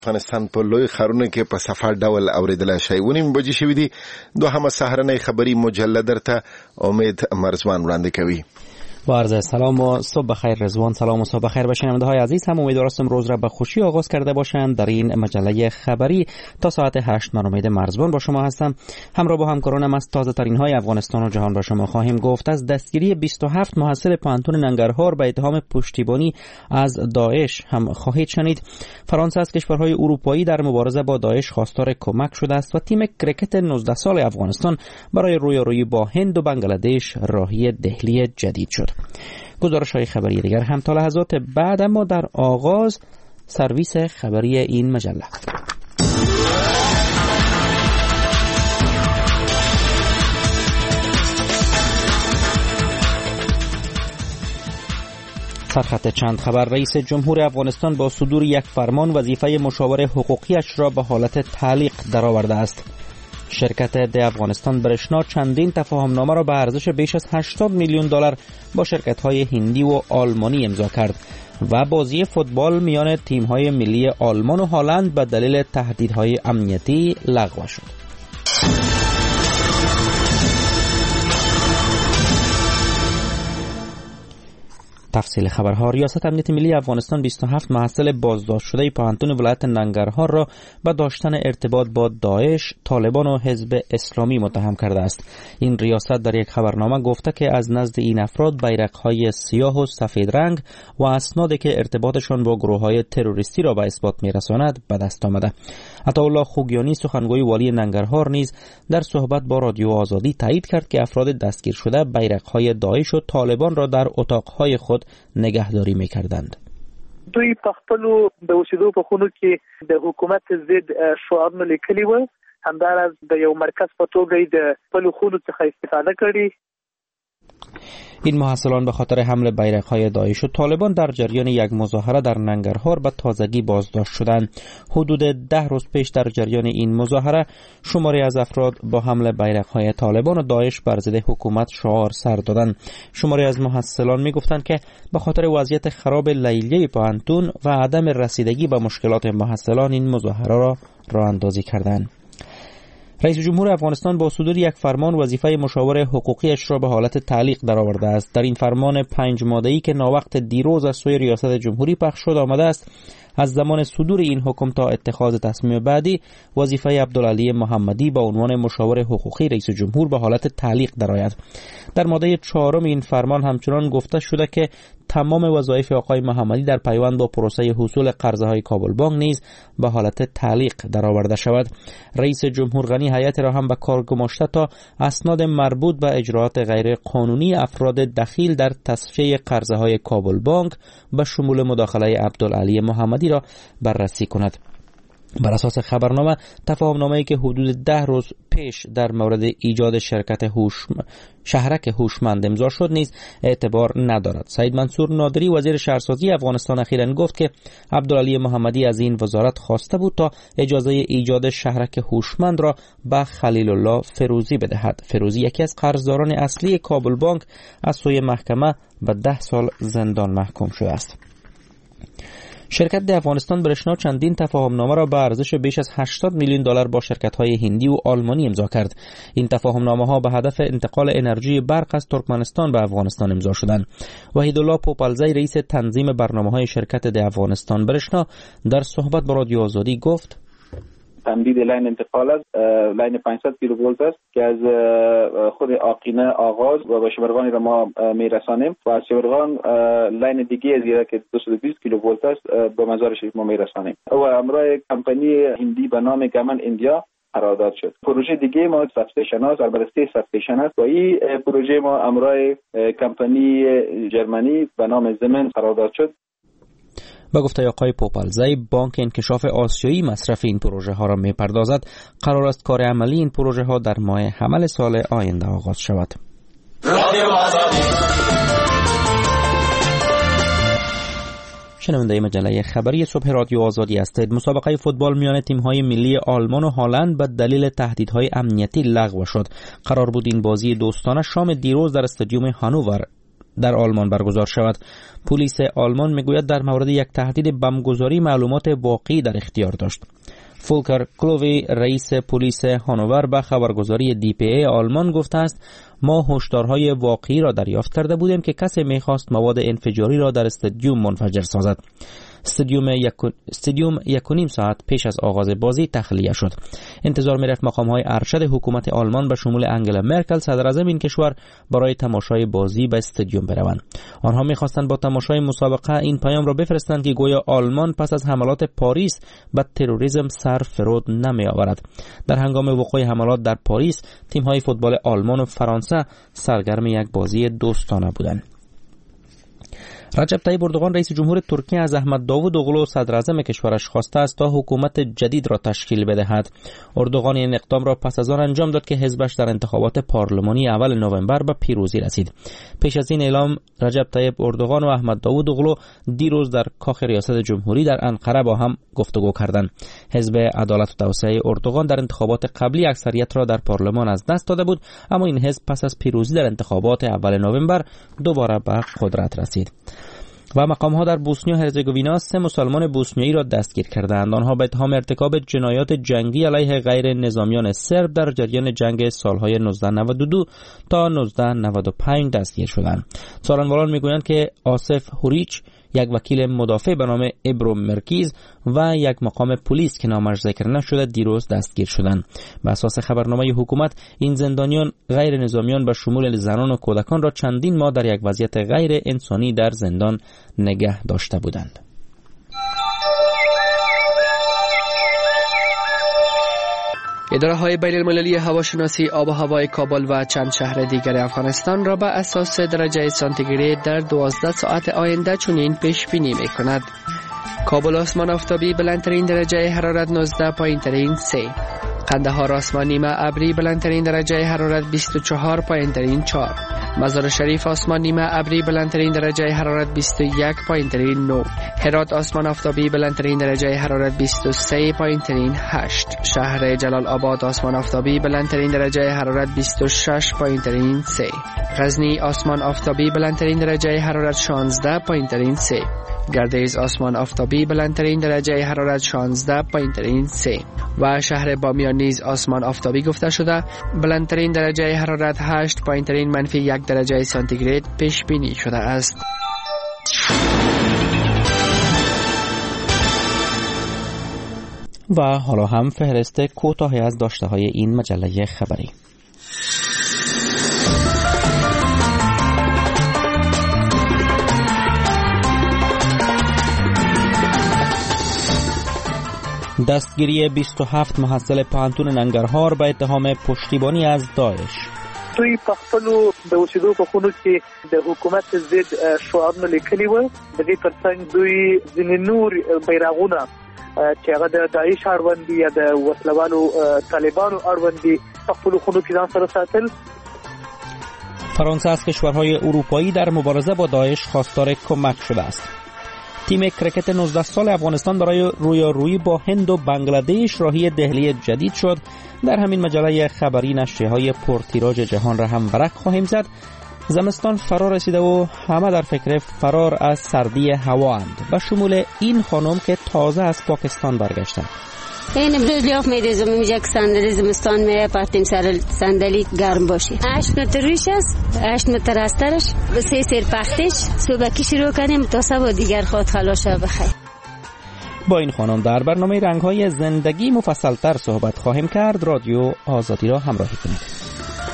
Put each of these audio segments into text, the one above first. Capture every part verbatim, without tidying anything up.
افغانستان په لوی خارونه کې په صفه ډول اوریدل شي. ونیم بجې شوې دي. دوهمه سهارنۍ خبری مجله درته امید مرزوان وړاندې کوي. با عرض سلام و صبح بخیر رضوان. سلام و صبح بخیر به شنونده های عزیز. هم امیدوارم روز را به خوشی آغاز کرده باشند. در این مجله خبری تا ساعت هشت من امید مرزوان با شما هستم. همراه با همکارانم از تازه ترین های افغانستان و جهان به شما خواهیم گفت. از دستگیری بیست و هفت محصل پانتون ننگرهار به اتهام پشتیبانی از داعش هم خواهید شنید. فرانسه از کشورهای اروپایی در مبارزه با داعش خواستار کمک شده است و تیم کرکت نوزده سال افغانستان برای رویارویی با هند و بنگلادش راهی دهلی جدید شد. گزارش های خبری دیگر هم تا لحظات بعد، اما در آغاز سرویس خبری این مجله. سرخط چند خبر. رئیس جمهور افغانستان با صدور یک فرمان وظیفه مشاور حقوقیش را به حالت تعلیق درآورده است. شرکت د افغانستان برشنا چندین تفاهمنامه را به ارزش بیش از هشتاد میلیون دلار با شرکت‌های هندی و آلمانی امضا کرد و بازی فوتبال میان تیم‌های ملی آلمان و هلند به دلیل تهدیدهای امنیتی لغو شد. تفصیل خبرها. ریاست امنیت ملی افغانستان بیست و هفت محصل بازداشت شده پانتون ولایت ننگرهار را به داشتن ارتباط با داعش، طالبان و حزب اسلامی متهم کرده است. این ریاست در یک خبرنامه گفته که از نزد این افراد بیرق‌های سیاه و سفید رنگ و اسنادی که ارتباطشان با گروه‌های تروریستی را به اثبات می‌رساند به دست آمده. عطاالله خوگیانی سخنگوی والی ننگرهار نیز در صحبت با رادیو آزادی تایید کرد که افراد دستگیر شده بیرق‌های داعش و طالبان را در اتاق‌های خود نگهداری می‌کردند. دوی په خپلو د اوسېدو په خونو کې د حکومت ضد شعارونه لیکلي و، همداراز د یو مرکز په توګه د خپلو خونو څخه استفاده کړي. این محصلان به خاطر حمل بیرق‌های داعش و طالبان در جریان یک مظاهره در ننگرهار به تازگی بازداشت شدند. حدود ده روز پیش در جریان این مظاهره شماری از افراد با حمل بیرق‌های طالبان و داعش بر ضد حکومت شعار سر دادند. شماری از محصلان می‌گفتند که به خاطر وضعیت خراب لیلیه پانتون و عدم رسیدگی به مشکلات محصلان این مظاهره را راه اندازی کردند. رئیس جمهور افغانستان با صدور یک فرمان وظیفه مشاور حقوقیش را به حالت تعلیق درآورده است. در این فرمان پنج ماده‌ای که ناوقت دیروز از سوی ریاست جمهوری پخش شد آمده است از زمان صدور این حکم تا اتخاذ تصمیم بعدی وظیفه عبدالعلی محمدی با عنوان مشاور حقوقی رئیس جمهور به حالت تعلیق درآید. در ماده چهارم این فرمان همچنان گفته شده که تمام وظایف آقای محمدی در پیوند با پروسه حصول قرضه‌های کابل بانک نیز به حالت تعلیق درآورده شود. رئیس جمهور غنی هیئت را هم به کار گماشته تا اسناد مربوط به اجراءات غیر قانونی افراد دخیل در تصفیه قرضه‌های کابل بانک به شمول مداخله عبدالعلی محمدی را بررسی کند. بر اساس خبرنامه تفاهمنامه‌ای که حدود ده روز پیش در مورد ایجاد شرکت هوش شهرک هوشمند امضا شد نیز اعتبار ندارد. سعید منصور نادری وزیر شهرسازی افغانستان اخیراً گفت که عبدالعلی محمدی از این وزارت خواسته بود تا اجازه ایجاد شهرک هوشمند را به خلیل الله فروزی بدهد. فروزی یکی از قرضداران اصلی کابل بانک از سوی محکمه به ده سال زندان محکوم شده است. شرکت د افغانستان برشنا چندین تفاهمنامه را به ارزش بیش از هشتاد میلیون دلار با شرکت‌های هندی و آلمانی امضا کرد. این تفاهمنامه‌ها به هدف انتقال انرژی برق از ترکمنستان به افغانستان امضا شدند. وحیدالله پوپلزی رئیس تنظیم برنامه‌های شرکت د افغانستان برشنا در صحبت با رادیو آزادی گفت: تمدید لین انتقال است، لین پانصد کیلوولت است که از خود آقینه آغاز و به شبرغانی را ما میرسانیم و از شبرغان لین دیگه از که دویست و بیست کیلوولت است به مزار شریف ما میرسانیم و امروز کمپانی هندی به نام گمن ایندیا قرارداد شد. پروژه دیگه ما سبستیشن است، البته سه سبستیشن است و این پروژه ما امروز کمپانی جرمنی به نام زمن قرارداد شد. با گفته آقای پوپلزی، بانک انکشاف آسیایی مصرف این پروژه ها را می پردازد. قرار است کار عملی این پروژه ها در ماه حمل سال آینده آغاز شود. شنونده مجله خبری صبح رادیو آزادی هستید. مسابقه فوتبال میان تیم‌های ملی آلمان و هلند به دلیل تهدیدهای امنیتی لغو شد. قرار بود این بازی دوستانه شام دیروز در استادیوم هانوور در آلمان برگزار شود. پلیس آلمان میگوید در مورد یک تهدید بمبگذاری معلومات واقعی در اختیار داشت. فولکر کلووی رئیس پلیس هانوور به خبرگزاری دی پی ای آلمان گفته است ما هشدارهای واقعی را دریافت کرده بودیم که کسی میخواست مواد انفجاری را در استادیوم منفجر سازد. استادیوم یک استادیوم یک و نیم ساعت پیش از آغاز بازی تخلیه شد. انتظار می‌رفت مقام‌های ارشد حکومت آلمان به شمول انگلا مرکل صدراعظم این کشور برای تماشای بازی به استادیوم بروند. آنها می‌خواستند با تماشای مسابقه این پیام را بفرستند که گویا آلمان پس از حملات پاریس به تروریسم سر فرود نمی‌آورد. در هنگام وقوع حملات در پاریس، تیم‌های فوتبال آلمان و فرانسه سرگرم یک بازی دوستانه بودند. رجب طیب اردوغان رئیس جمهور ترکیه از احمد داوود اوغلو صدراعظم کشورش خواسته است تا حکومت جدید را تشکیل بدهد. اردوغان این اقدام را پس از آن انجام داد که حزبش در انتخابات پارلمانی اول نوامبر به پیروزی رسید. پیش از این اعلام رجب طیب اردوغان و احمد داوود اوغلو دیروز در کاخ ریاست جمهوری در انقره با هم گفتگو کردند. حزب عدالت و توسعه اردوغان در انتخابات قبلی اکثریت را در پارلمان از دست داده بود، اما این حزب پس از پیروزی در انتخابات اول نوامبر دوباره به قدرت رسید. و مقام‌ها در بوسنی و هرزگوینا سه مسلمان بوسنیایی را دستگیر کردند. آنها به اتهام ارتکاب جنایات جنگی علیه غیر نظامیان سرب در جریان جنگ سالهای نوزده نود و دو تا نوزده نود و پنج دستگیر شدند. سخنوران میگویند که آصف هوریچ، یک وکیل مدافع به نام ابرو مرکیز و یک مقام پلیس که نامش ذکر نشده دیروز دستگیر شدند. به اساس خبرنامه حکومت این زندانیان غیر نظامیان به شمول زنان و کودکان را چندین ماه در یک وضعیت غیر انسانی در زندان نگه داشته بودند. اداره های بین المللی هواشناسی آب و هوای کابل و چند شهر دیگر افغانستان را به اساس درجه سانتیگراد در دوازده ساعت آینده چنین پیش بینی می کند. کابل آسمان آفتابی بلندترین درجه حرارت نوزده، پایینترین سه. قندهار آسمان نیمه ابری بلندترین درجه حرارت بیست و چهار، پایینترین چهار. مزار شریف آسمان نیمه ابری بلندترین درجه حرارت بیست و یک، پایینترین نه. هرات آسمان آفتابی بلندترین درجه حرارت بیست و سه، پایینترین هشت. شهر جلال آباد آسمان آفتابی بلندترین درجه حرارت بیست و شش، پایینترین سه. غزنی آسمان آفتابی بلندترین درجه حرارت شانزده، پایینترین سه. گردیز آسمان آفتابی بلندترین درجه حرارت شانزده، پایینترین سه. و شهر بامیان نیز آسمان آفتابی گفته شده بلندترین درجه حرارت هشت، پایینترین منفی یک درجه سانتیگراد پیش بینی شده است. و حالا هم فهرست کوتاهی از داشته‌های این مجله خبری. دستگیری بیست و هفت محصل پوهنتون ننګرهار به اتهام پشتیبانی از داعش. دوی په خپلو د اوسېدو په خونو کې د حکومت ضد شعارونه لیکلي وو. د دې ترڅنګ دوی ځینې نور بیرغونه چې هغه د داعش اړوند دي یا د وسلوالو طالبانو اړوند دي په خپلو خونو کې ځان سره ساتل. فرانسه از کشورهای اروپایی در مبارزه با داعش خواستار کمک شده است. تیم کرکت نوزده سال افغانستان برای رویارویی با هند و بنگلادش راهی دهلی جدید شد. در همین مجله خبری نشریه‌های پرتیراژ جهان را هم ورق خواهیم زد. زمستان فرا رسیده و همه در فکر فرار از سردی هوااند و شمول این خانم که تازه از پاکستان برگشتند. این امروز لیاف می‌ریزم اینجا که صندلی زمستان میره پرتیم سر صندلی گرم باشه. هشت متر ریش است، هشت متر استرش، به سه سیر پختش، صبحکی شروع کنیم تا صبح دیگر خود خلاص بخیر. با این خانم در برنامه رنگ‌های زندگی مفصل‌تر صحبت خواهیم کرد. رادیو آزادی را همراهی کنید.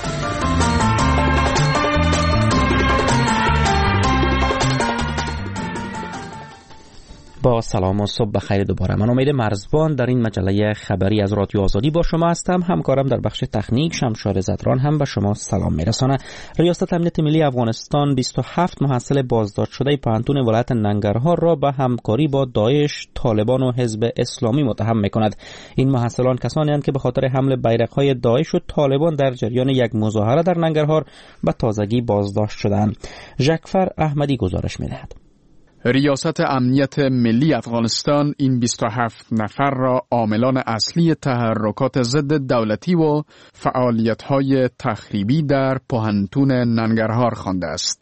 با سلام و صبح بخیر دوباره. من امید مرزبان در این مجله خبری از رادیو آزادی با شما هستم. همکارم در بخش تکنیک شمشاد زدران هم به شما سلام میرسانه. ریاست امنیت ملی افغانستان بیست و هفت محصل بازداشت شده پوهنتون ولایت ننګرهار را به همکاری با داعش، طالبان و حزب اسلامی متهم میکند. این محصلان کسانی هستند که به خاطر حمل بیرق‌های داعش و طالبان در جریان یک مظاهره در ننګرهار به تازگی بازداشت شدند. ژکفر احمدی گزارش میدهد. ریاست امنیت ملی افغانستان این بیست و هفت نفر را عاملان اصلی تحرکات ضد دولتی و فعالیت‌های تخریبی در پوهنتون ننګرهار خوانده است.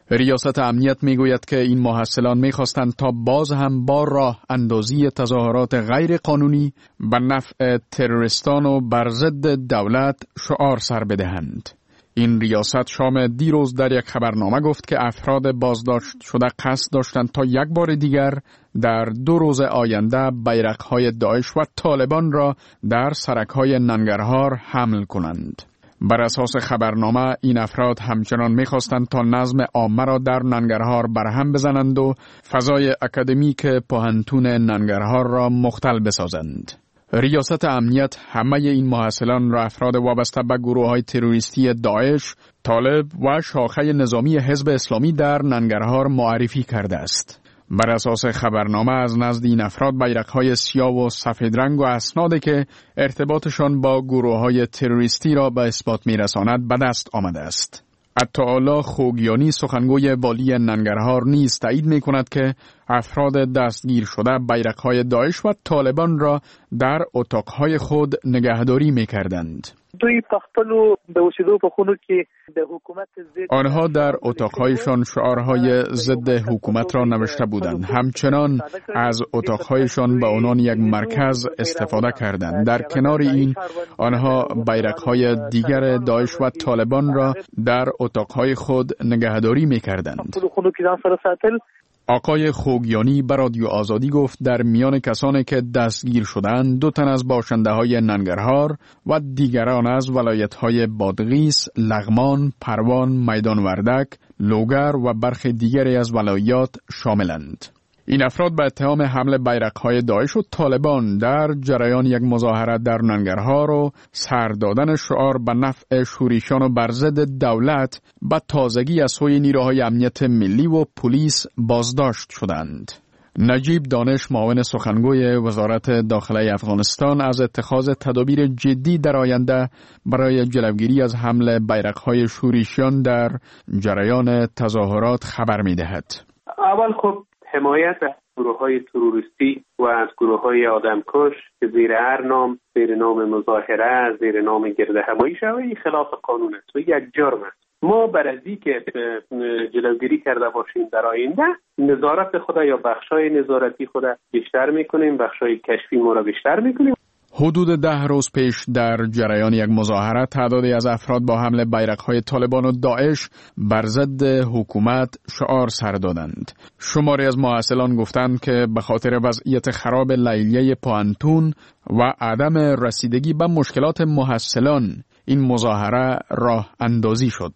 ریاست امنیت میگوید که این محصلان میخواستند تا باز هم با راه اندازی تظاهرات غیر قانونی به نفع تروریستان و بر ضد دولت شعار سر بدهند. این ریاست شام دیروز در یک خبرنامه گفت که افراد بازداشت شده قصد داشتند تا یک بار دیگر در دو روز آینده بیرق‌های داعش و طالبان را در سرک‌های ننگرهار حمل کنند. بر اساس خبرنامه این افراد همچنان می‌خواستند تا نظم عامه را در ننگرهار برهم بزنند و فضای اکادمیک پوهنتون ننگرهار را مختل بسازند. ریاست امنیت همه این محصلان را افراد وابسته به گروه‌های تروریستی داعش، طالب و شاخه نظامی حزب اسلامی در ننگرهار معرفی کرده است. بر اساس خبرنامه از نزد این افراد بیرق‌های سیاه و سفید رنگ و اسنادی که ارتباطشان با گروه‌های تروریستی را به اثبات می‌رساند به دست آمده است. عطاالله خوگیانی سخنگوی والی ننگرهار نیز تایید می‌کند که افراد دستگیر شده بیرق‌های داعش و طالبان را در اتاق‌های خود نگهداری می‌کردند. دوی په خپلو د اوسېدو په خونو کې د حکومت ضد آنها در اتاق‌هایشان شعارهای ضد حکومت را نوشته بودند. همچنان از اتاق‌هایشان به عنوان یک مرکز استفاده کردند. در کنار این آنها بیرق‌های دیگر داعش و طالبان را در اتاق‌های خود نگهداری می‌کردند. آقای خوگیانی به رادیو آزادی گفت در میان کسانی که دستگیر شدند دو تن از باشنده‌های ننگرهار و دیگران از ولایت‌های بادغیس، لغمان، پروان، میدان وردک، لوگر و برخی دیگری از ولایات شاملند. این افراد به اتهام حمل بیرق‌های داعش و طالبان در جریان یک مظاهره در ننگرهار و سر دادن شعار به نفع شورشیان و بر ضد دولت به تازگی از سوی نیروهای امنیت ملی و پلیس بازداشت شدند. نجیب دانش معاون سخنگوی وزارت داخله افغانستان از اتخاذ تدابیر جدی در آینده برای جلوگیری از حمل بیرق‌های شورشیان در جریان تظاهرات خبر می‌دهد. اول خب حمایت از گروه‌های تروریستی و از گروه‌های آدمکش که زیر هر نام، زیر نام مظاهره، زیر نام گردهمایی شوی خلاف قانون است و یک جرم است. ما بر از اینکه جلوگیری کرده باشیم در آینده نظارت خود یا بخشای نظارتی خود بیشتر میکنیم، بخشای کشفی ما را بیشتر میکنیم. حدود ده روز پیش در جریان یک مظاهره تعدادی از افراد با حمل بیرق‌های طالبان و داعش بر ضد حکومت شعار سر دادند. شماری از محصلان گفتند که به خاطر وضعیت خراب لیلیه پوهنتون و عدم رسیدگی به مشکلات محصلان این مظاهره راه اندازی شد.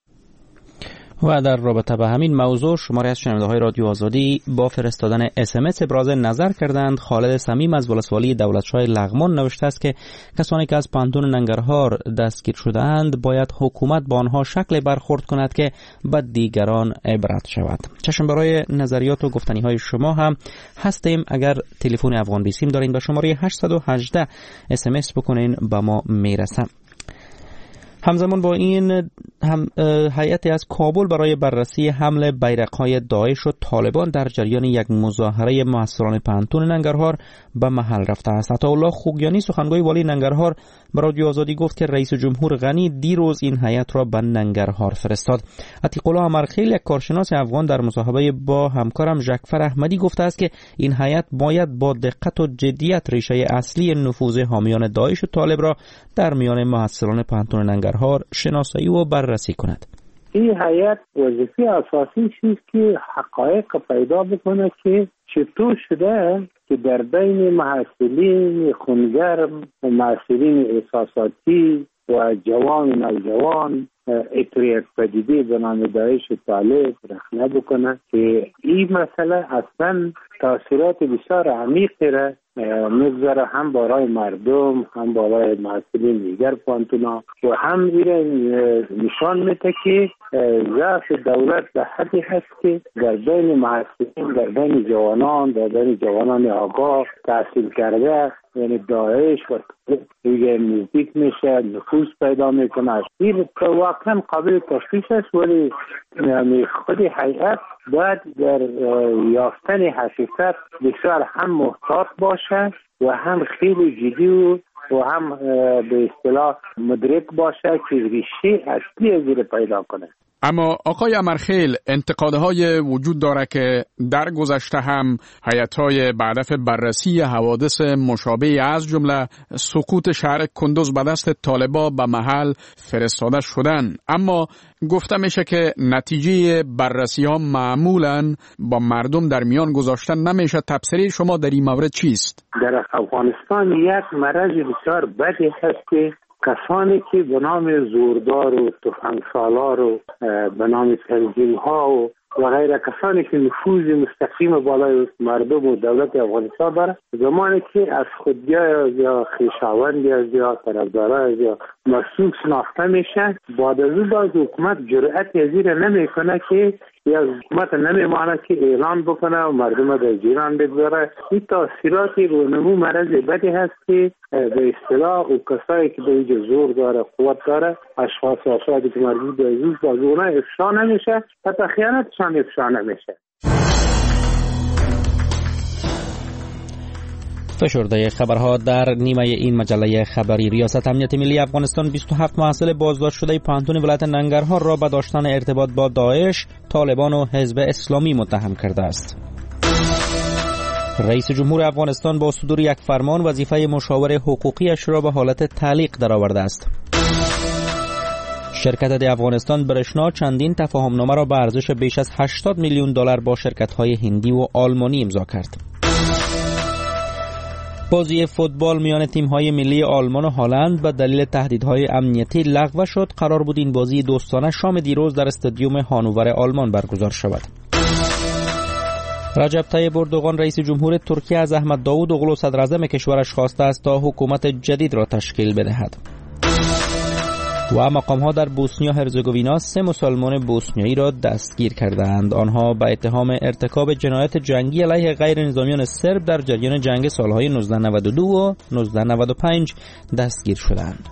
و در رابطه با همین موضوع شماری از شنونده‌های رادیو آزادی با فرستادن اس ام اس ابراز نظر کردند. خالد صمیم از ولسوالی دولتشاه لغمان نوشته است که کسانی که از پوهنتون ننگرهار دستگیر شده‌اند باید حکومت با آنها شکل برخورد کند که به دیگران عبرت شود. چشم برای نظریات و گفتنی‌های شما هم هستیم. اگر تلفن افغان بیسیم دارین به شماره هشت یک هشت اس ام اس بکنین به ما میرسه. همزمان با این هم هیئتی از کابل برای بررسی حمل بیرق‌های داعش و طالبان در جریان یک مظاهره محصلان پوهنتون ننگرهار به محل رفته است. عطاالله خوگیانی سخنگوی والی ننگرهار به رادیو آزادی گفت که رئیس جمهور غنی دیروز این هیئت را به ننگرهار فرستاد. عتیق‌الله امرخیل یک کارشناس افغان در مصاحبه با همکارم ژکفر احمدی گفته است که این هیئت باید با دقت و جدیت ریشه اصلی نفوذ حامیان داعش و طالب را در میان محصلان پوهنتون ننگرهار شناسایی و بررسی کند. این هیئت وظیفه اساسی چیست که حقایق پیدا بکنه که چطور شده که در بین محصلین خونگرم و محصلین احساساتی و جوان و نوجوان اطریت پدیده به نام داعش و طالب رخنه بکنه که این مسئله اصلا تاثیرات بسیار عمیقی را مگذاره هم برای مردم، هم برای محصلین دیگر پوهنتونا و هم ایره نشان میده که ضعف دولت به حدی هست که در بین محصلین، در بین جوانان، در بین جوانان آگاه تحصیل کرده یعنی داعش و دیگه نزدیک میشه، نفوذ پیدا میکنه. این واقعا قابل تشخیص است، ولی خود هیئت باید در یافتن حقیقت بسیار هم محتاط باشه و هم خیلی جدی و و هم به اصطلاح مدرک باشه که ریشه اصلی از این پیدا کنه. اما آقای امرخیل، انتقادهای وجود داره که در گذشته هم هیئت‌های به هدف بررسی حوادث مشابه از جمله سقوط شهر کندوز به دست طالبان به محل فرستاده شدن، اما گفته میشه که نتیجه بررسی ها معمولاً با مردم در میان گذاشتن نمیشه. تفسیر شما در این مورد چیست؟ در افغانستان یک مرض بسیار بدی هست که کسانی که به نام زوردار و تفنگسالار و به نام تنظیم ها و و غیره، کسانی که نفوذ مستقیم بالای مردم و دولت افغانستان داره، زمانی که از خودیا یا خویشاوند یا طرفدارا یا مسئول شناخته میشه، بعد از اون باز حکومت جرأت ازیر نمیکنه که یا حکومت نمیمانه که اعلان بکنه و مردم در جیران بگذاره. این تاثیراتی رو نمو مرض بدی هست که به اصطلاح او کسایی که به اینجا زور داره، قوت داره، اشخاص افرادی که مربوط به عزیز باز اونه افشا نمیشه، حتی خیانتشان افشا نمیشه. فشرده خبرها در نیمه این مجله خبری. ریاست امنیت ملی افغانستان بیست و هفت محصل بازداشت شده پانتون ولایت ننگرهار را به داشتن ارتباط با داعش، طالبان و حزب اسلامی متهم کرده است. رئیس جمهور افغانستان با صدور یک فرمان وظیفه مشاور حقوقیش را به حالت تعلیق درآورده است. شرکت دی افغانستان برشنا چندین تفاهمنامه را به ارزش بیش از هشتاد میلیون دلار با شرکت‌های هندی و آلمانی امضا کرد. بازی فوتبال میان تیم‌های ملی آلمان و هلند به دلیل تهدیدهای امنیتی لغو شد. قرار بود این بازی دوستانه شام دیروز در استادیوم هانوور آلمان برگزار شود. رجب طیب اردوغان رئیس جمهور ترکیه از احمد داوود اغلو صدر اعظم کشورش خواسته است تا حکومت جدید را تشکیل بدهد. و مقام‌ها در بوسنیا هرزگوینا سه مسلمان بوسنیایی را دستگیر کردند. آنها به اتهام ارتکاب جنایت جنگی علیه غیر نظامیان سرب در جریان جنگ سالهای نوزده نود و دو و نوزده نود و پنج دستگیر شدند.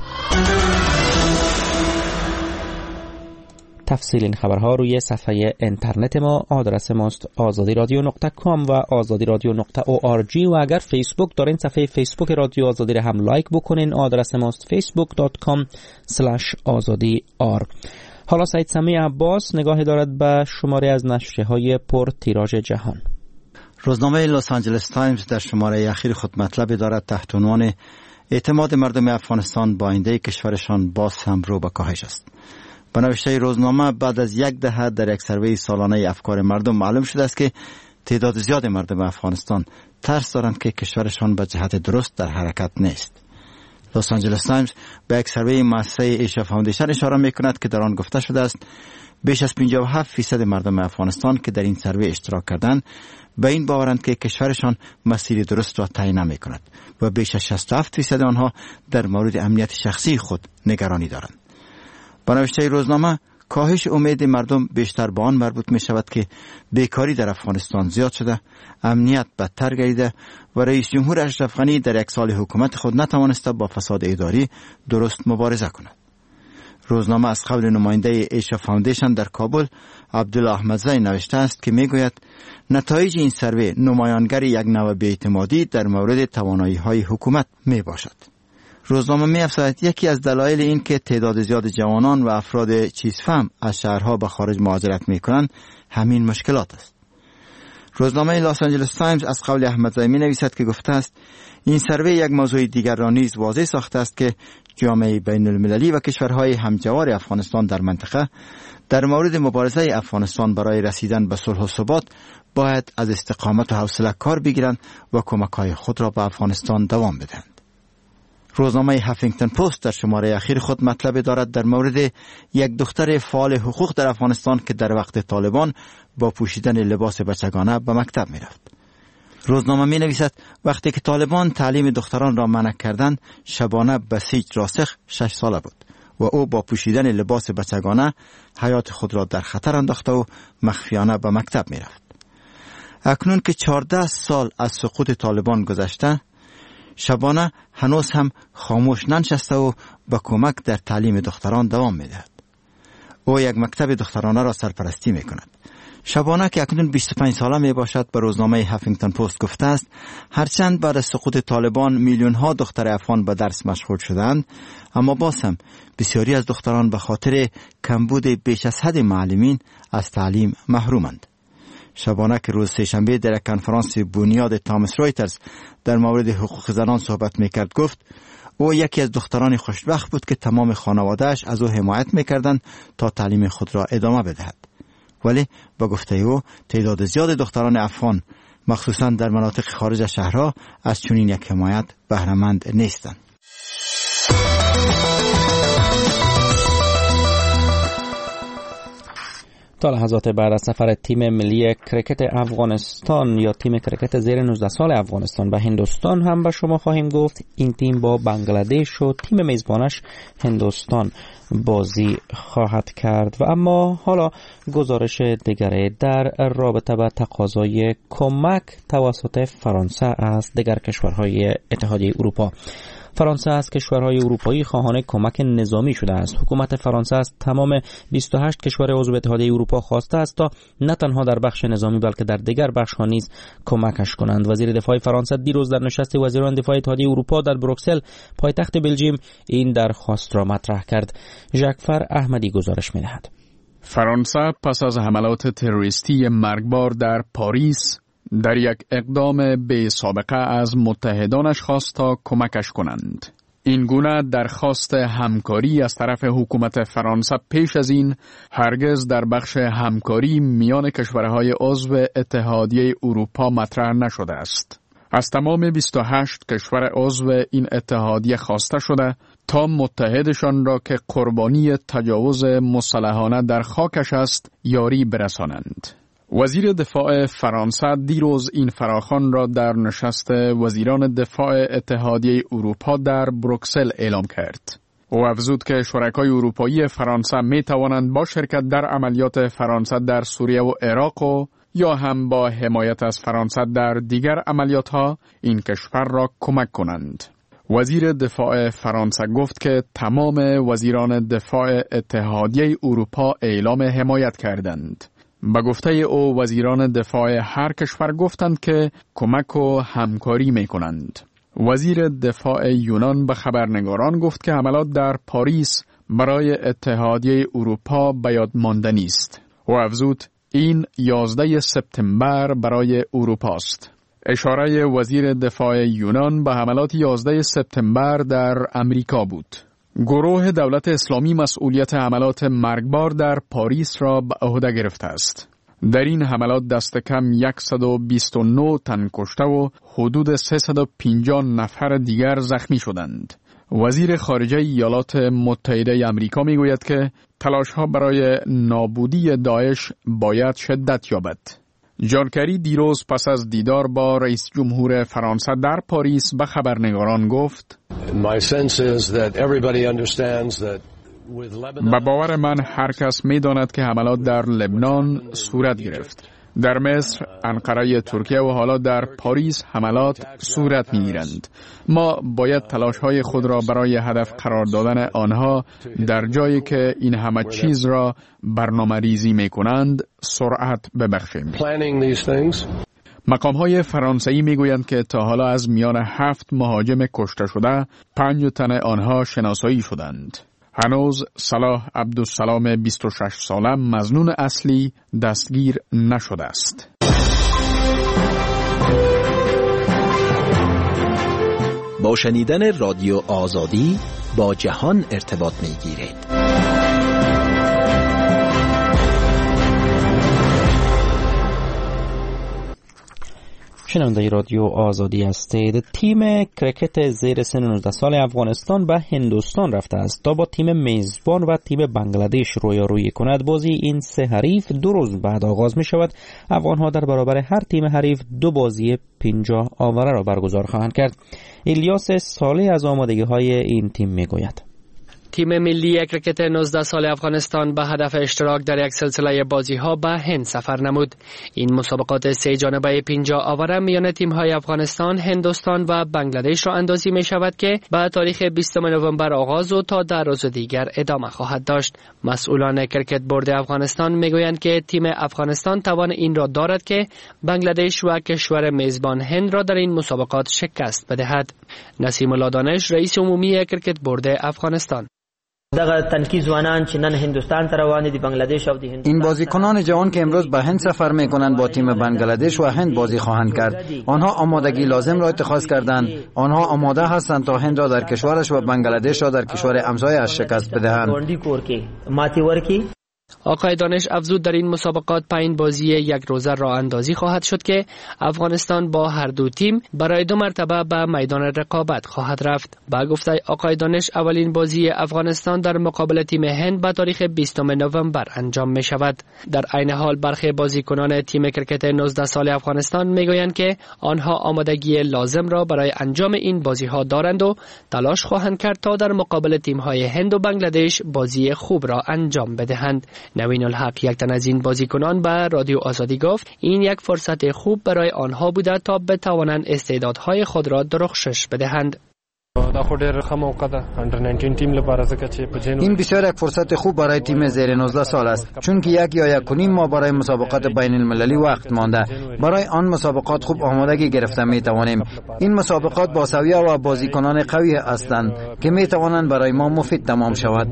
تفصیل این خبرها روی صفحه اینترنت ما، آدرس ماست آزادی رادیو نقطه کام و آزادی رادیو نقطه او آر جی، و اگر فیسبوک دارین صفحه فیسبوک رادیو آزادی را هم لایک بکنین، آدرس ماست فیسبوک دات کام اسلش آزادی آر. حالا سعید سمیع عباس نگاهی دارد به شماره از نشریه‌های پر تیراژ جهان. روزنامه لس آنجلس تایمز در شماره اخیر خود مطلب دارد تحت عنوان اعتماد مردم افغانستان با آینده کشورشان باز هم رو به کاهش است. با نوشته روزنامه بعد از یک دهه در یک سروی سالانه افکار مردم معلوم شده است که تعداد زیاد مردم افغانستان ترس دارند که کشورشان به جهت درست در حرکت نیست. لس آنجلس تایمز به یک سروی مؤسسه ایشا فاوندیشن اشاره می‌کند که در آن گفته شده است بیش از پنجاه و هفت فیصد مردم افغانستان که در این سروی اشتراک کردند به این باورند که کشورشان مسیر درست را طی نمی‌کند و بیش از شصت و هفت فیصد آنها در مورد امنیت شخصی خود نگرانی دارند. با نوشته روزنامه کاهش امید مردم بیشتر به آن مربوط می شود که بیکاری در افغانستان زیاد شده، امنیت بدتر گردیده و رئیس جمهور اشرف غنی در یک سال حکومت خود نتوانسته با فساد اداری درست مبارزه کند. روزنامه از قول نماینده ایشا فاوندیشن در کابل عبدالله احمدزی نوشته است که می گوید نتایج این سروی نمایانگر یک نوع بی‌اعتمادی در مورد توانایی های حکومت می باشد. روزنامه می افزاید یکی از دلایل این که تعداد زیاد جوانان و افراد چیزفهم از شهرها به خارج مهاجرت می کنند همین مشکلات است. روزنامه لس آنجلس تایمز از قول احمدزی می نویسد که گفته است این سروی یک موضوع دیگر را نیز واضح ساخته است که جامعه بین المللی و کشورهای همجوار افغانستان در منطقه در مورد مبارزه افغانستان برای رسیدن به صلح و ثبات باید از استقامت و حوصله کار بگیرند و کمک‌های خود را به افغانستان دوام بدهند. روزنامه هافینگتن پست در شماره اخیر خود مطلب دارد در مورد یک دختر فعال حقوق در افغانستان که در وقت طالبان با پوشیدن لباس بچگانه به مکتب می رفت. روزنامه می نویسد وقتی که طالبان تعلیم دختران را منع کردند شبانه بسیج راسخ شش ساله بود و او با پوشیدن لباس بچگانه حیات خود را در خطر انداخته و مخفیانه به مکتب می رفت. اکنون که چهارده سال از سقوط طالبان گذشته، شبانه هنوز هم خاموش ننشسته و با کمک در تعلیم دختران دوام می‌دهد. او یک مکتب دخترانه را سرپرستی می‌کند. شبانه که اکنون بیست و پنج ساله می باشد به روزنامه هفینگتون پست گفته است هرچند بعد از سقوط طالبان میلیون ها دختر افغان به درس مشغول شدند، اما باز هم بسیاری از دختران به خاطر کمبود بیش از حد معلمین از تعلیم محرومند. شبانه که روز سه‌شنبه در کنفرانس بنیاد تامس رویترز در مورد حقوق زنان صحبت میکرد گفت او یکی از دختران خوشبخت بود که تمام خانواده‌اش از او حمایت میکردند تا تعلیم خود را ادامه بدهد. ولی با گفته او تعداد زیاد دختران افغان مخصوصا در مناطق خارج از شهرها از چنین یک حمایت بهره‌مند نیستند. تا لحظات بعد از سفر تیم ملی کرکت افغانستان یا تیم کرکت زیر نوزده سال افغانستان به هندوستان هم به شما خواهیم گفت. این تیم با بنگلادش و تیم میزبانش هندوستان بازی خواهد کرد. و اما حالا گزارش دیگری در رابطه با تقاضای کمک توسط فرانسه از دیگر کشورهای اتحادیه اروپا. فرانسه از کشورهای اروپایی خواهان کمک نظامی شده است. حکومت فرانسه از تمام بیست و هشت کشور عضو اتحادیه اروپا خواسته است تا نه تنها در بخش نظامی بلکه در دیگر بخش‌ها نیز کمکش کنند. وزیر دفاع فرانسه دیروز در نشست وزیران دفاع اتحادیه اروپا در بروکسل پایتخت بلژیم این درخواست را مطرح کرد. ژاکفر احمدی گزارش می‌دهد. فرانسه پس از حملات تروریستی مرگبار در پاریس در یک اقدام بی سابقه از متحدانش خواست تا کمکش کنند. این گونه درخواست همکاری از طرف حکومت فرانسه پیش از این هرگز در بخش همکاری میان کشورهای عضو اتحادیه اروپا مطرح نشده است. از تمام بیست و هشت کشور عضو این اتحادیه خواسته شده تا متحدشان را که قربانی تجاوز مسلحانه در خاکش است یاری برسانند. وزیر دفاع فرانسه دیروز این فراخوان را در نشست وزیران دفاع اتحادیه اروپا در بروکسل اعلام کرد. او افزود که شرکای اروپایی فرانسه می توانند با شرکت در عملیات فرانسه در سوریه و عراق و یا هم با حمایت از فرانسه در دیگر عملیات ها این کشور را کمک کنند. وزیر دفاع فرانسه گفت که تمام وزیران دفاع اتحادیه اروپا اعلام حمایت کردند. به گفته او وزیران دفاع هر کشور گفتند که کمک و همکاری می کنند. وزیر دفاع یونان به خبرنگاران گفت که حملات در پاریس برای اتحادیه اروپا به یاد ماندنی است. او افزود این یازده سپتامبر برای اروپا است. اشاره وزیر دفاع یونان به حملات یازده سپتامبر در امریکا بود. گروه دولت اسلامی مسئولیت حملات مرگبار در پاریس را به عهده گرفته است. در این حملات دست کم صد و بیست و نه تن کشته و حدود سیصد و پنجاه نفر دیگر زخمی شدند. وزیر خارجه ایالات متحده آمریکا میگوید که تلاش‌ها برای نابودی داعش باید شدت یابد. جان کری دیروز پس از دیدار با رئیس جمهور فرانسه در پاریس به خبرنگاران گفت به باور من هر کس می داند که حملات در لبنان صورت گرفت. در مصر، انقره ترکیه و حالا در پاریس حملات صورت می گیرند. ما باید تلاش های خود را برای هدف قرار دادن آنها در جایی که این همه چیز را برنامه ریزی می کنند سرعت ببخشیم. مقام های فرانسوی می گویند که تا حالا از میان هفت مهاجم کشته شده پنج تن آنها شناسایی شدند. هنوز صلاح عبدالسلام بیست و شش ساله مظنون اصلی دستگیر نشده است. با شنیدن رادیو آزادی با جهان ارتباط می گیرید. شنونده رادیو آزادی هستید. تیم کرکت زیر سن نوزده سال افغانستان به هندوستان رفته است تا با تیم میزبان و تیم بنگلادش رویارویی کند. بازی این سه حریف دو روز بعد آغاز می شود. افغانها در برابر هر تیم حریف دو بازی پنجاه آوره را برگزار خواهند کرد. الیاس صالح از آمادگی های این تیم می گوید. تیم ملی کرکت نوزده سال افغانستان به هدف اشتراک در یک سلسله بازی‌ها به هند سفر نمود. این مسابقات سه جانبه پنجاه آوره میان تیم‌های افغانستان، هندوستان و بنگلادش را اندازی می شود که به تاریخ بیستم نوامبر آغاز و تا در روز دیگر ادامه خواهد داشت. مسئولان کرکت بورد افغانستان میگویند که تیم افغانستان توان این را دارد که بنگلادش و کشور میزبان هند را در این مسابقات شکست بدهد. نسیم الله دانش، رئیس عمومی کرکت بورد افغانستان: دغه تنکی ځوانان چې نن هندوستان ته روان دي، بنگلادش او د هند، این بازیکنان جوان که امروز به هند سفر میکنند با تیم بنگلادش و هند بازی خواهند کرد. آنها آمادگی لازم را اتخاذ کردند. آنها آماده هستند تا هند را در کشورش و بنگلادش را در کشور همسایه‌اش شکست بدهند. آقای دانش افزود در این مسابقات پنج بازی یک روزه راه اندازی خواهد شد که افغانستان با هر دو تیم برای دو مرتبه به میدان رقابت خواهد رفت. با گفته آقای دانش، اولین بازی افغانستان در مقابل تیم هند به تاریخ بیستم نوامبر انجام می شود. در عین حال برخی بازیکنان تیم کرکت نوزده سال افغانستان می گویند که آنها آمادگی لازم را برای انجام این بازی ها دارند و تلاش خواهند کرد تا در مقابل تیم های هند و بنگلادش بازی خوب را انجام بدهند. نوین الحق، یک تن از این بازیکنان، به رادیو آزادی گفت این یک فرصت خوب برای آنها بوده تا بتوانند استعدادهای خود را درخشش بدهند. این بسیار یک فرصت خوب برای تیم زیر نوزده سال است، چون که یک یا یک و نیم ماه برای مسابقات بین المللی وقت مانده. برای آن مسابقات خوب آمادگی گرفته می توانیم. این مسابقات با سویه و بازیکنان قوی هستند که می توانند برای ما مفید تمام شود.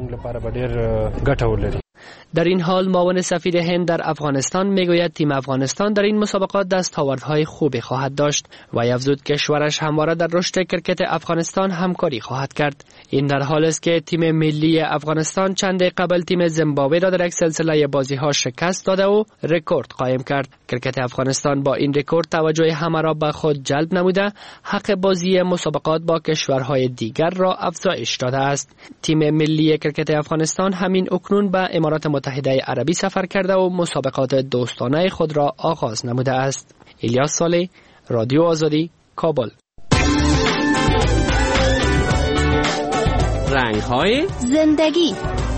در این حال معاون سفیر هند در افغانستان میگوید تیم افغانستان در این مسابقات دستاوردهای خوبی خواهد داشت و افزود کشورش همواره در رشد کرکت افغانستان همکاری خواهد کرد. این در حالی است که تیم ملی افغانستان چند قبل تیم زیمبابوه را در یک سلسله بازی‌ها شکست داده و رکورد قائم کرد. کرکت افغانستان با این رکورد توجه همه را به خود جلب نموده، حق بازی مسابقات با کشورهای دیگر را افزایش داده است. تیم ملی کرکت افغانستان همین اکنون به امارات متحده عربی سفر کرده و مسابقات دوستانه خود را آغاز نموده است. الیاس صالح، رادیو آزادی، کابل. رنگ‌های زندگی.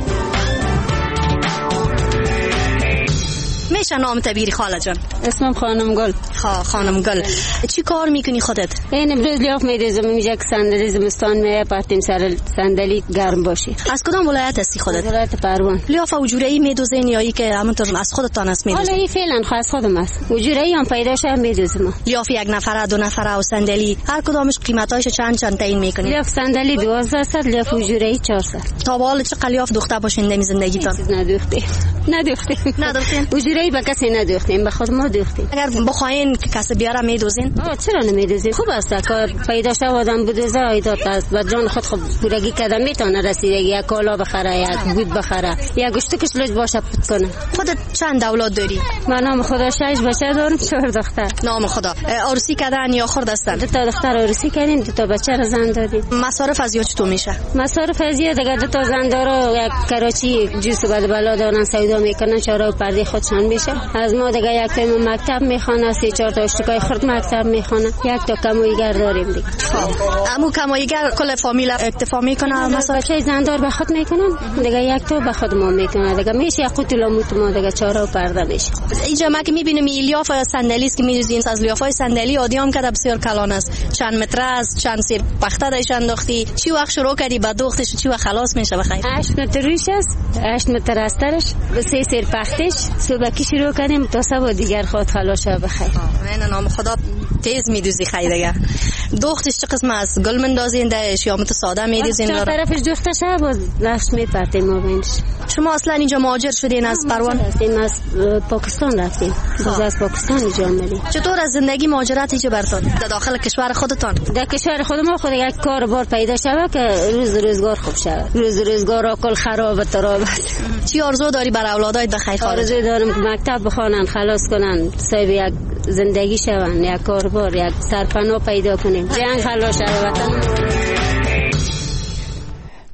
میشه نام تبیری خاله جان؟ اسمم خانم گل. خا خانم گل، چی کار میکنی خودت؟ این امروز لیاف میریزم، میگه که صندلی زمستان میه پرتیم سر صندلی گرم باشی. از کدام ولایت هستی خودت؟ ولایت پروان. لیاف وجوره‌ای میدوزین یا ای که همونطور از خودتان است میدوزین؟ حالا این فعلا خاص خودم است. وجوره‌ای هم پیدا شه میدوزم. لیاف یک نفره، دو نفره و صندلی هر کدامش قیمتاش چند چند تعیین میکنی؟ لیاف صندلی دوازده صد، لیاف وجوره‌ای چهارصد. تا حالا چه لیاف دختر باشین در زندگیتان؟ ندوختیم. ندوختیم. ندوختیم. وجوره‌ای به کسی ندوختیم، به خود ما دوختیم. اگر بخواین که کسی بیاره میدوزین؟ آه چرا نمیدوزین؟ خوب است کار پیدا شه آدم بدوزه ایدات است و جان خود خود پورگی کردن میتونه رسیدگی، یک کالا بخره، یک بود بخره، یک گشتکش لج باشه پت کنه. خودت چند اولاد داری؟ من نام خدا شش بچه دارم، چهار دختر. نام خدا. عروسی کردن یا خرد هستن؟ دو تا دختر عروسی کردیم، دو تا بچه را زن دادیم. مصارف از یا چطور میشه؟ مصارف از یا دیگه دو تا زن داره، یک کراچی جوس بعد بالا دارن سودا میکنن، چهار پرده خودشان میشه. از ما دیگه یک تا مکتب میخوانه، سه چهار تا اشتکای خرد مکتب میخوانه، یک تا کماییگر داریم دیگه. امو کماییگر کل فامیل اکتفا میکنه؟ مثلا بچه زندار به خود میکنن، دیگه یک تا به خود ما میکنه، دیگه میشه یک قوت لاموت ما دیگه چهار و پرده میشه. اینجا ما که میبینیم لیاف صندلی است که می‌ریزین، از لیافای صندلی عادی هم که بسیار کلان است، چند متر است، چند سیر پخته دایش انداختی، چی وقت شروع کردی به دوختش، چی وقت خلاص میشه بخیر؟ هشت متر ریش است، هشت متر استرش، سه سیر پختش، صبحی شروع کردیم تا صبح دیگر خود خلاص شه بخیر. من نام خدا تیز میدوزی خیر دیگه. دوختش چه قسم است؟ گل مندازین داش یا مت ساده میدوزین؟ چهار طرفش دوختش باز لفت میپرتیم ما بینش. شما اصلا اینجا مهاجر شدین از پروان؟ رفتیم از پاکستان رفتیم. باز از پاکستان اینجا آمدیم. چطور از زندگی مهاجرت اینجا برتون؟ در داخل کشور خودتان؟ در کشور خودمون خود یک کار بار پیدا شود که روز روزگار خوب شود. روز روزگار کل خراب ترابت. چی آرزو داری برای اولادایت بخیر خارج؟ آرزو دارم که مکتب بخوانن، خلاص کنن، صاحب یک زندگی شون، یک کاربار، یک سرپناه پیدا کنیم، جنگ خلاص شود وطن.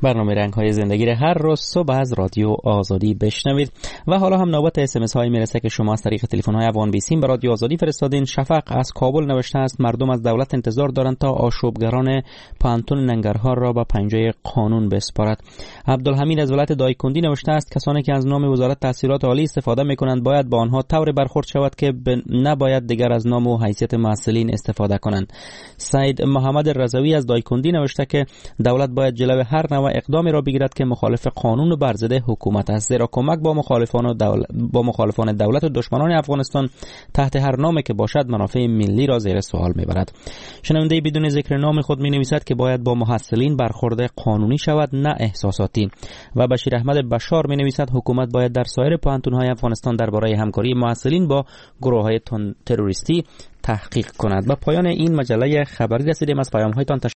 برنامه رنگ های زندگی را هر روز صبح از رادیو آزادی بشنوید. و حالا هم نوبت اس ام اس هایی میرسه که شما از طریق تلفن های افغان بیسیم به رادیو آزادی فرستادین. شفق از کابل نوشته است مردم از دولت انتظار دارند تا آشوبگران پانتون ننگرهار را به پنجه قانون بسپارد. عبدالحمید از ولایت دایکنڈی نوشته است کسانی که از نام وزارت تحصیلات عالی استفاده میکنند باید با آنها طور برخورد شود که نباید دیگر از نام و حیثیت محصلین استفاده کنند. سید محمد رضوی از دایکنڈی نوشته که دولت باید جلوی هر نوع اقدامی را بگیرد که مخالف قانون و بر ضد حکومت است، زیرا کمک با مخالفان دولت با مخالفان دولت و دشمنان افغانستان تحت هر نامی که باشد منافع ملی را زیر سوال میبرد. شنونده بدون ذکر نام خود مینویسد که باید با محصلین برخورد قانونی شود نه احساساتی. و بشیر احمد بشار مینویسد حکومت باید در سایر پانتون‌های افغانستان درباره همکاری محصلین با گروه‌های تروریستی تحقیق کند. و پایان این مجله خبری رسیدیم. از پیام‌هایتان